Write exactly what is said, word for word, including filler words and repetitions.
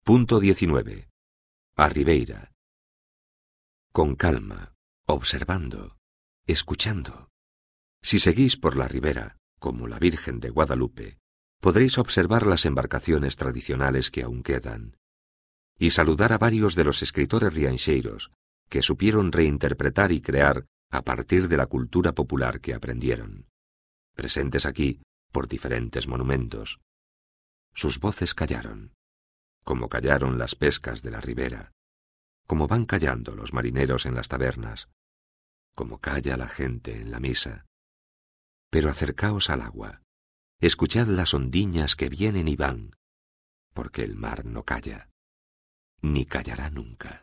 Punto diecinueve. A Ribeira. Con calma, observando, escuchando. Si seguís por la ribera, como la Virgen de Guadalupe, podréis observar las embarcaciones tradicionales que aún quedan, y saludar a varios de los escritores rianxeiros que supieron reinterpretar y crear a partir de la cultura popular que aprendieron, presentes aquí por diferentes monumentos. Sus voces callaron, como callaron las pescas de la ribera, como van callando los marineros en las tabernas, como calla la gente en la misa. Pero acercaos al agua, escuchad las ondiñas que vienen y van, porque el mar no calla, ni callará nunca.